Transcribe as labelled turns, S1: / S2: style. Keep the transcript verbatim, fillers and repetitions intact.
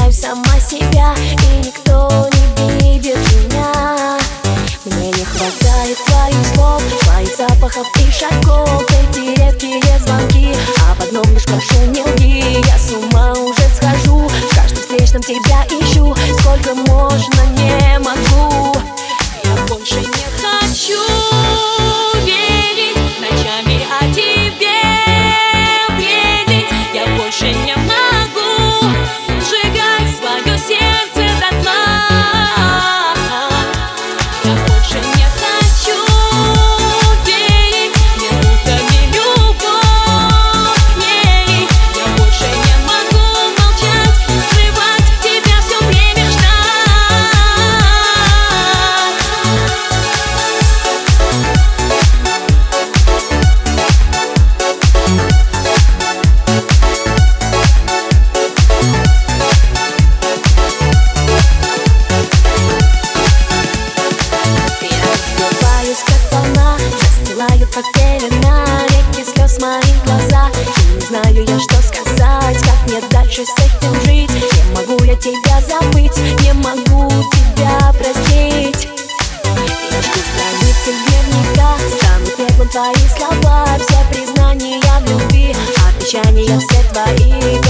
S1: теряю сама себя, и никто не видит меня. Мне не хватает твоих слов, твоих запахов и шагов, эти редкие звонки. Об одном лишь прошу, не лги, я с ума уже схожу, в каждом встречном тебя ищу. Сколько можно, не могу.
S2: Я больше не хочу верить ночами о тебе бредить. Я больше не могу сжигать свое сердце дотла. Я больше не хочу верить минутами любовь к ней. Я больше не могу молчать, скрывать тебя все время, ждать.
S1: Застилают потеряна реки слез мои глаза. И не знаю я, что сказать, как мне дальше с этим жить. Не могу я тебя забыть, не могу тебя простить. Я жду страницы дневника, станут пеплом твои слова. Все признания в любви, обещания все твои.